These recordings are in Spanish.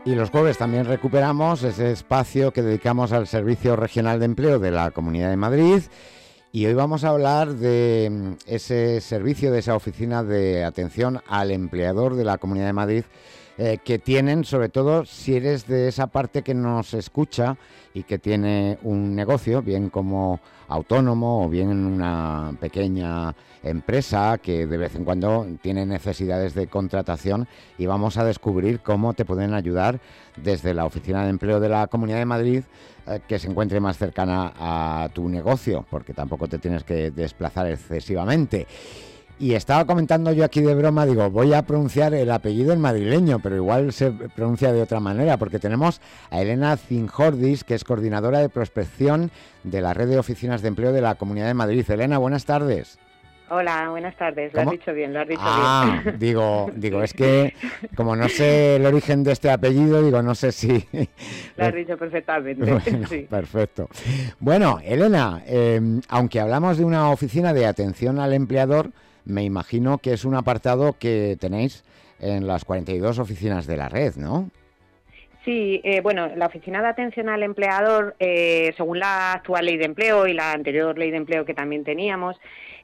Y los jueves también recuperamos ese espacio que dedicamos al Servicio Regional de Empleo de la Comunidad de Madrid. Y hoy vamos a hablar de ese servicio, de esa oficina de atención al empleador de la Comunidad de Madrid, que tienen, sobre todo si eres de esa parte que nos escucha y que tiene un negocio, bien como autónomo o bien en una pequeña empresa que de vez en cuando tiene necesidades de contratación, y vamos a descubrir cómo te pueden ayudar desde la Oficina de Empleo de la Comunidad de Madrid, que se encuentre más cercana a tu negocio, porque tampoco te tienes que desplazar excesivamente. Y estaba comentando yo aquí de broma, digo, voy a pronunciar el apellido en madrileño, pero igual se pronuncia de otra manera, porque tenemos a Elena Zinjordis, que es coordinadora de prospección de la Red de Oficinas de Empleo de la Comunidad de Madrid. Elena, buenas tardes. Hola, buenas tardes. ¿Cómo? Lo has dicho bien, lo has dicho bien. Digo, es que como no sé el origen de este apellido, digo, no sé si... Lo has dicho perfectamente. Bueno, sí. Perfecto. Bueno, Elena, aunque hablamos de una oficina de atención al empleador, me imagino que es un apartado que tenéis en las 42 oficinas de la red, ¿no? Sí, bueno, la Oficina de Atención al Empleador, según la actual Ley de Empleo y la anterior Ley de Empleo que también teníamos,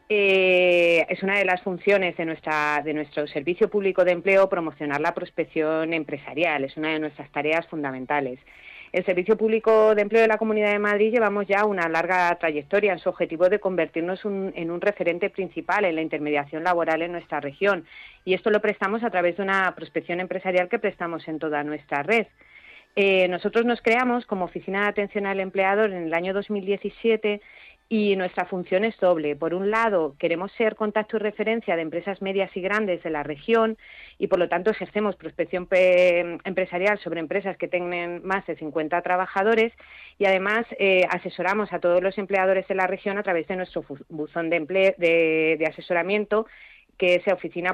es una de las funciones de nuestro Servicio Público de Empleo promocionar la prospección empresarial, es una de nuestras tareas fundamentales. El Servicio Público de Empleo de la Comunidad de Madrid llevamos ya una larga trayectoria en su objetivo de convertirnos en un referente principal en la intermediación laboral en nuestra región, y esto lo prestamos a través de una prospección empresarial que prestamos en toda nuestra red. Nosotros nos creamos como Oficina de Atención al Empleador en el año 2017 y nuestra función es doble. Por un lado, queremos ser contacto y referencia de empresas medias y grandes de la región y, por lo tanto, ejercemos prospección empresarial sobre empresas que tengan más de 50 trabajadores, y además asesoramos a todos los empleadores de la región a través de nuestro buzón de asesoramiento, que es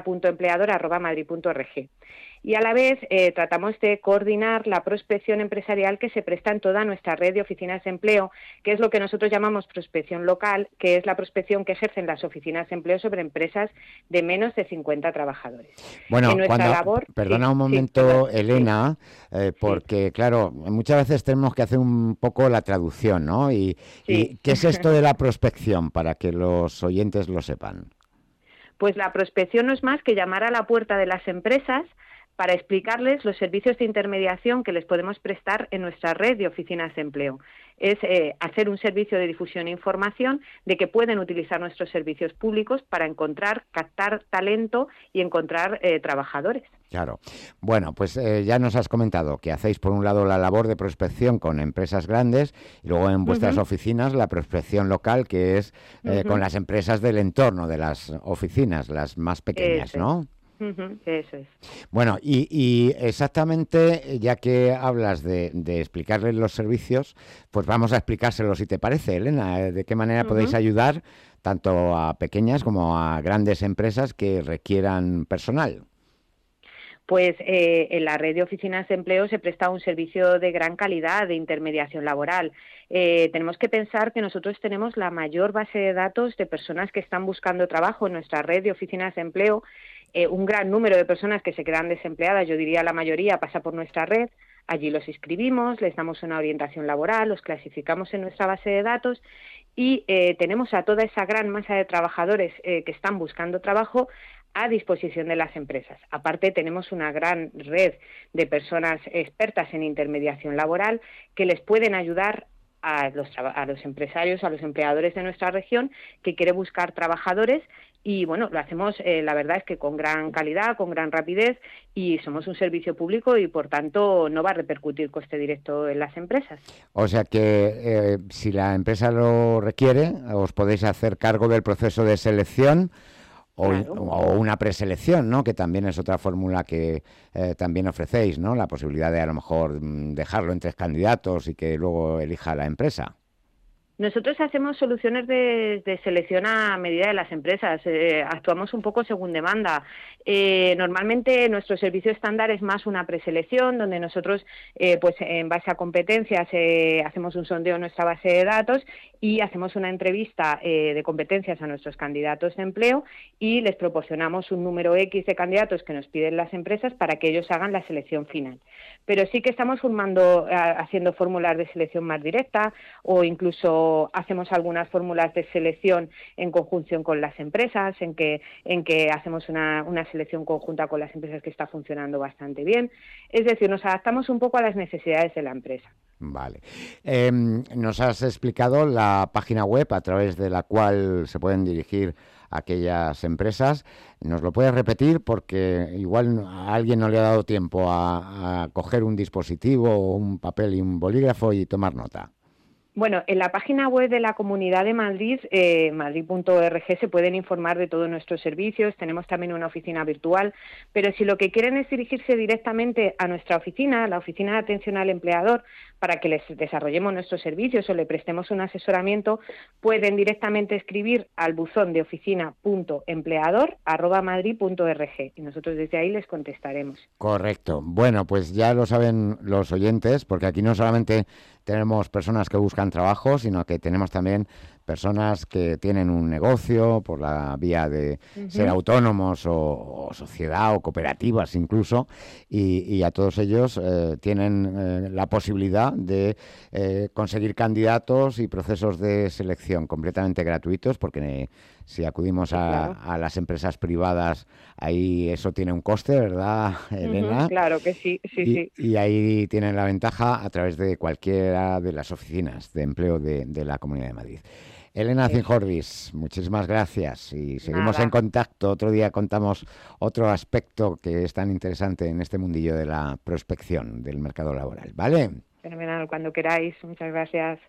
oficina.empleador@madrid.org. Y a la vez tratamos de coordinar la prospección empresarial que se presta en toda nuestra red de oficinas de empleo, que es lo que nosotros llamamos prospección local, que es la prospección que ejercen las oficinas de empleo sobre empresas de menos de 50 trabajadores. Bueno, en nuestra labor, perdona sí, un momento, sí, Elena, porque claro, muchas veces tenemos que hacer un poco la traducción, ¿no? sí. ¿Y qué es esto de la prospección, para que los oyentes lo sepan? Pues la prospección no es más que llamar a la puerta de las empresas para explicarles los servicios de intermediación que les podemos prestar en nuestra red de oficinas de empleo. Es hacer un servicio de difusión e información de que pueden utilizar nuestros servicios públicos para encontrar, captar talento y encontrar trabajadores. Claro. Bueno, pues ya nos has comentado que hacéis por un lado la labor de prospección con empresas grandes y luego en vuestras oficinas la prospección local, que es con las empresas del entorno de las oficinas, las más pequeñas, Eso ¿no? es. Eso es. Bueno, y exactamente, ya que hablas de explicarles los servicios, pues vamos a explicárselos, si te parece, Elena, de qué manera podéis ayudar tanto a pequeñas como a grandes empresas que requieran personal. Pues en la red de oficinas de empleo se presta un servicio de gran calidad de intermediación laboral. Tenemos que pensar que nosotros tenemos la mayor base de datos de personas que están buscando trabajo en nuestra red de oficinas de empleo. Un gran número de personas que se quedan desempleadas, yo diría la mayoría, pasa por nuestra red. Allí los inscribimos, les damos una orientación laboral, los clasificamos en nuestra base de datos y tenemos a toda esa gran masa de trabajadores que están buscando trabajo a disposición de las empresas. Aparte, tenemos una gran red de personas expertas en intermediación laboral que les pueden ayudar a los empresarios, a los empleadores de nuestra región que quieren buscar trabajadores. Y bueno, lo hacemos, la verdad es que con gran calidad, con gran rapidez, y somos un servicio público y por tanto no va a repercutir coste directo en las empresas. O sea que si la empresa lo requiere, os podéis hacer cargo del proceso de selección Claro. o una preselección, ¿no? Que también es otra fórmula que también ofrecéis, ¿no? La posibilidad de a lo mejor dejarlo en 3 candidatos y que luego elija la empresa. Nosotros hacemos soluciones de selección a medida de las empresas, actuamos un poco según demanda. Normalmente nuestro servicio estándar es más una preselección, donde nosotros, pues en base a competencias, hacemos un sondeo en nuestra base de datos y hacemos una entrevista de competencias a nuestros candidatos de empleo y les proporcionamos un número X de candidatos que nos piden las empresas para que ellos hagan la selección final. Pero sí que estamos haciendo fórmulas de selección más directa o incluso hacemos algunas fórmulas de selección en conjunción con las empresas, en que hacemos una selección conjunta con las empresas que está funcionando bastante bien. Es decir, nos adaptamos un poco a las necesidades de la empresa. Vale. Nos has explicado la página web a través de la cual se pueden dirigir aquellas empresas. ¿Nos lo puedes repetir? Porque igual a alguien no le ha dado tiempo a coger un dispositivo, un papel y un bolígrafo y tomar nota. Bueno, en la página web de la Comunidad de Madrid, madrid.org, se pueden informar de todos nuestros servicios. Tenemos también una oficina virtual, pero si lo que quieren es dirigirse directamente a nuestra oficina, la Oficina de Atención al Empleador, para que les desarrollemos nuestros servicios o le prestemos un asesoramiento, pueden directamente escribir al buzón de oficina.empleador@madrid.org y nosotros desde ahí les contestaremos. Correcto. Bueno, pues ya lo saben los oyentes, porque aquí no solamente tenemos personas que buscan trabajo, sino que tenemos también personas que tienen un negocio por la vía de ser autónomos o sociedad o cooperativas incluso, y a todos ellos tienen la posibilidad de conseguir candidatos y procesos de selección completamente gratuitos, porque si acudimos a las empresas privadas, ahí eso tiene un coste, ¿verdad, Elena? Claro que sí, sí. Y ahí tienen la ventaja a través de cualquiera de las oficinas de empleo de la Comunidad de Madrid. Elena Cijordis, muchísimas gracias y seguimos en contacto. Otro día contamos otro aspecto que es tan interesante en este mundillo de la prospección del mercado laboral, ¿vale? Fenomenal, cuando queráis. Muchas gracias.